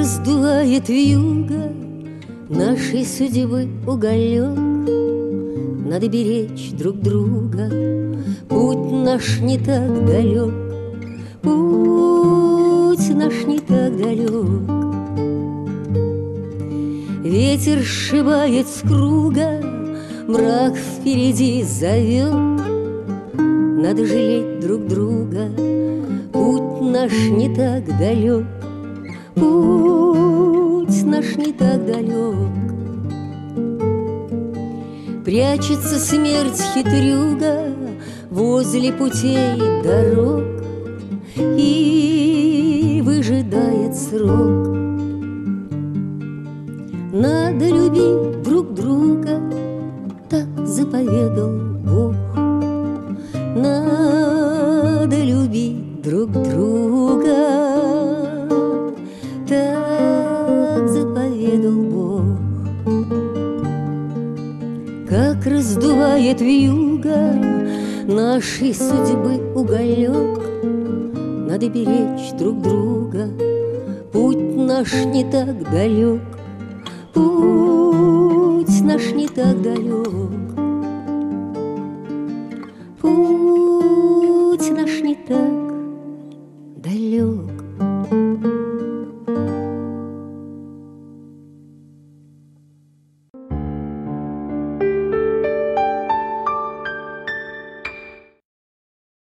раздувает вьюга нашей судьбы уголек. Надо беречь друг друга, путь наш не так далек, путь наш не так далек. Ветер сшибает с круга, мрак впереди зовет. Надо жалеть друг друга, путь наш не так далек, путь наш не так далек. Прячется смерть хитрюга возле путей дорог и выжидает срок. Надо любить друг друга, так заповедал Бог. Надо любить друг друга, так заповедал Бог. Как раздувает вьюга нашей судьбы уголек, надо беречь друг друга, путь наш не так далек, путь наш не так далек, путь наш не